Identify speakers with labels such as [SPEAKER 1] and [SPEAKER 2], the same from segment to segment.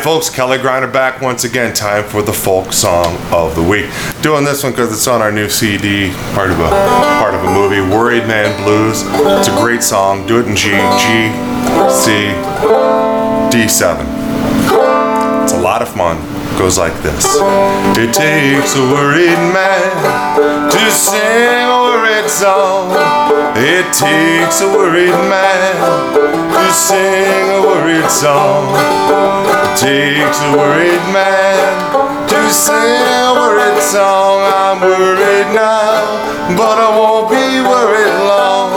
[SPEAKER 1] folks, Kelly Grinder back once again. Time for the folk song of the week. Doing this one because it's on our new CD, part of a movie, Worried Man Blues. It's a great song. Do it in G, C, D7. It's a lot of fun. Goes like this. It takes a worried man to sing a worried song. It takes a worried man to sing a worried song. It takes a worried man to sing a worried song. I'm worried now, but I won't be worried long.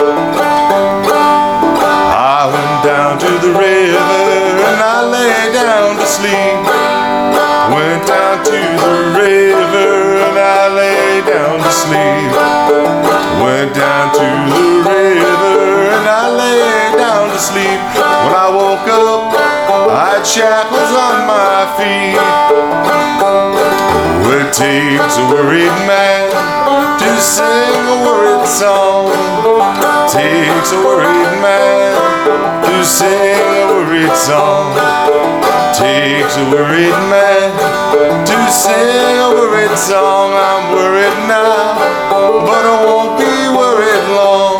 [SPEAKER 1] I went down to the river and I lay down to sleep. Went down to the river and I lay down to sleep. Went down to the river and I lay down to sleep. When I woke up, I had shackles on my feet. It takes a worried man to sing a worried song. Takes a worried man to sing a worried song. Takes a worried man to sing a worried song. I'm worried now, but I won't be worried long.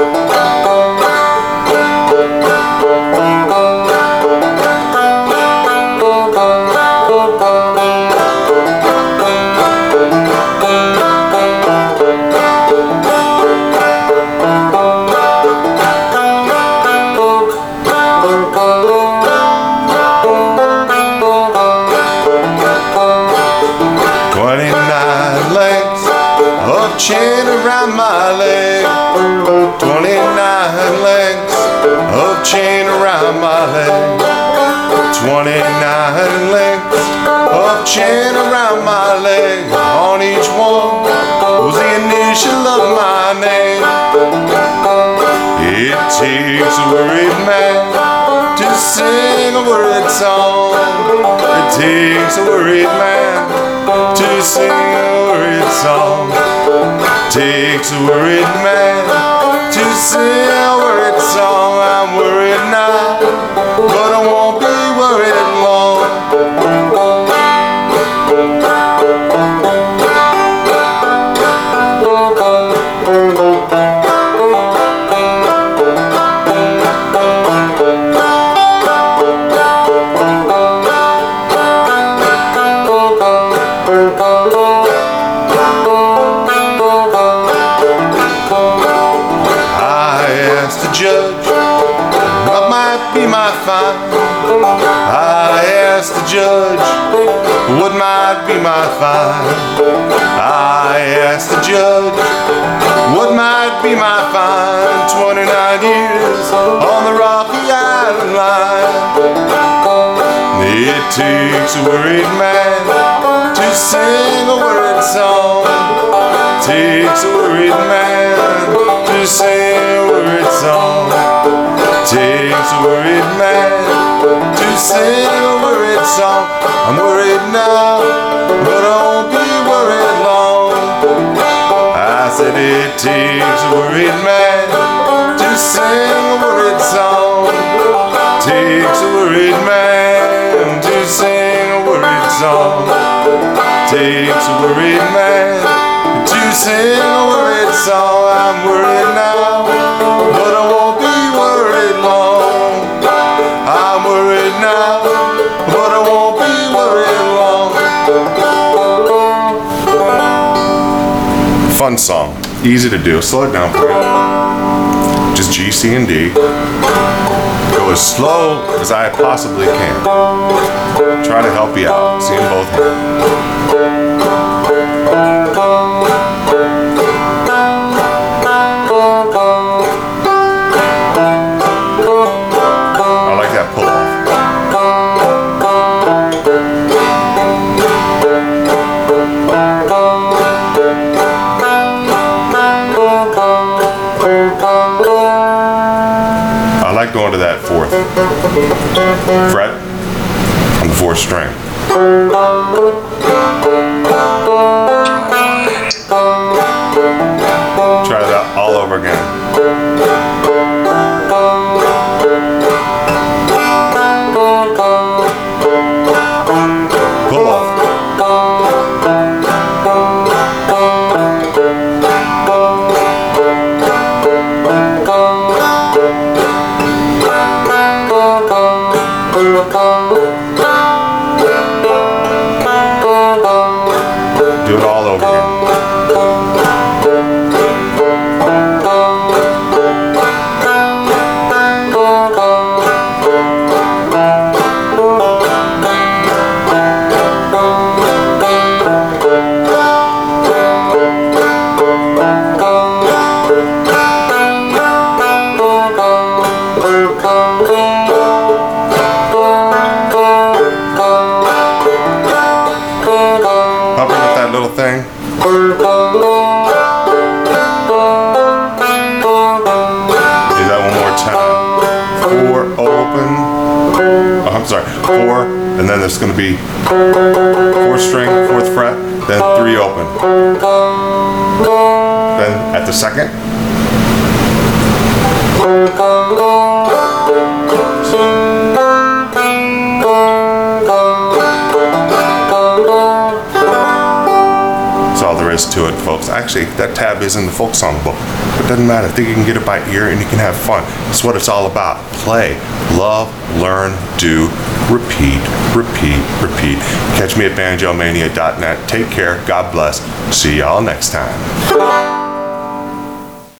[SPEAKER 1] Chain around my leg, 29 lengths of chain around my leg, 29 lengths of chain around my leg. On each one was the initial of my name. It takes a worried man to sing a worried song. It takes a worried man to sing a worried song. Takes a worried man to sing a worried song. I'm worried now, but I won't be worried long. Judge, what might be my fine? I asked the judge, what might be my fine? I asked the judge, what might be my fine? 29 years on the Rocky Island line. It takes a worried man to sing a worried song. Takes a worried man to sing a worried song. Takes a worried man to sing a worried song. I'm worried now, but I won't be worried long. I said it takes a worried man to sing a worried song. Takes a worried man to sing a worried song. Takes a worried man to sing a worried song. I'm worried now, but I won't be worried long. I'm worried now, but I won't be worried long. Fun song, easy to do. Slow it down for you. Just G, C, and D. Go as slow as I possibly can. Try to help you out. See in both hands. Going to that fourth fret on the fourth string. Try that all over again. 4 open. Oh, I'm sorry, 4, and then there's going to be 4th string, 4th fret, then 3 open. Then at the second, that's all there is to it, folks. Actually, that tab is in the folk song book, but it doesn't matter. I think you can get it by ear and you can have fun. That's what it's all about. Play, love, learn, do, repeat, repeat, repeat. Catch me at banjomania.net. Take care. God bless. See y'all next time.